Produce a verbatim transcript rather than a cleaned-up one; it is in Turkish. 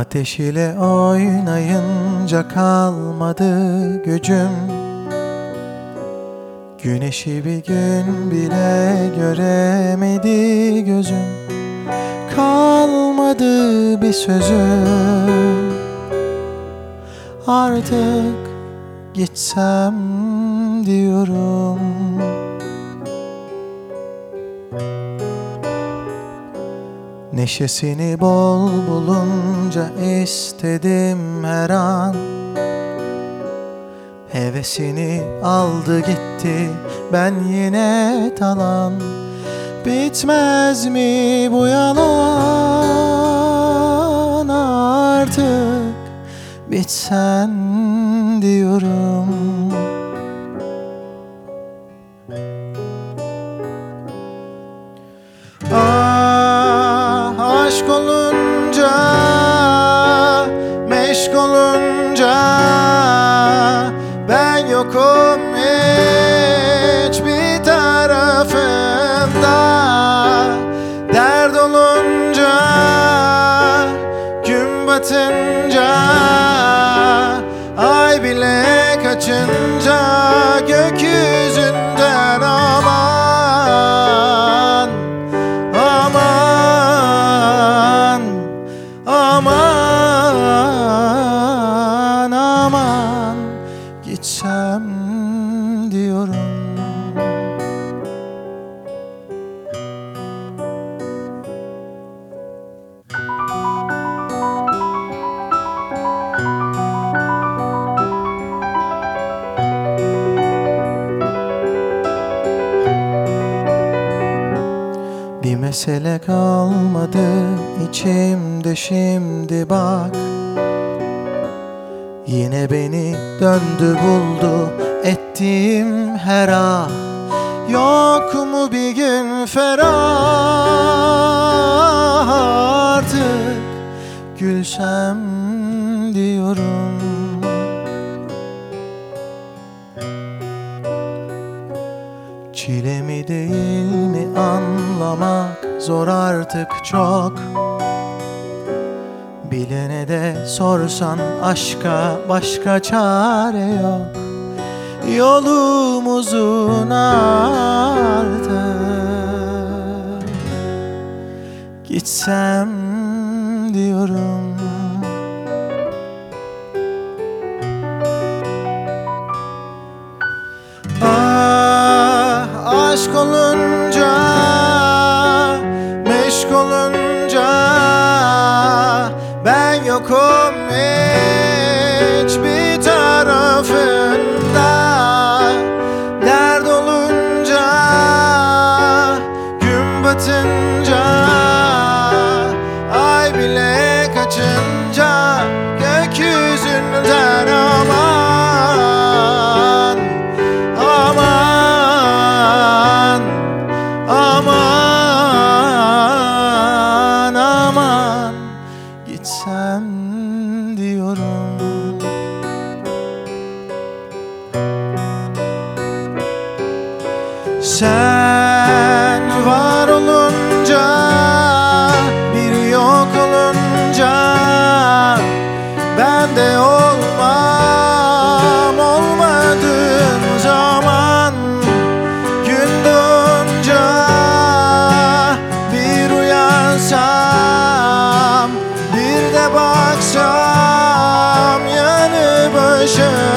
Ateş ile oynayınca kalmadı gücüm. Güneşi bir gün bile göremedi gözüm. Kalmadı bir sözüm. Artık gitsem diyorum. Neşesini bol bulunca istedim her an. Hevesini aldı gitti, ben yine talan. Bitmez mi bu yalan? Artık bitsen diyorum. Ah, aşk olunca, meşk olunca ben yokum hiçbir tarafında. Dert olunca, gün batınca, ay bile kaçınca gökyüzünden aman, aman, aman, aman gitsem diyorum. Bir mesele kalmadı içimde şimdi bak. Yine beni döndü buldu ettiğim her ah. Yok mu bir gün ferah? Artık gülsem diyorum. Çilemi değil mi anlamak zor artık çok. Bilene de sorsan aşka başka çare yok. Yolumuzun artık gitsem diyorum. Ah, aşk olunca, meşk olunca ben yokum hiçbir tarafında. Dert olunca, gün batınca, ay bile kaçınca gökyüzünden aman, aman, aman, aman gitsem diyorum. Sen var olunca, bir yok olunca ben de olmam. Olmadığım zaman gün doğunca bir uyansam, bir de baksam yanı başım.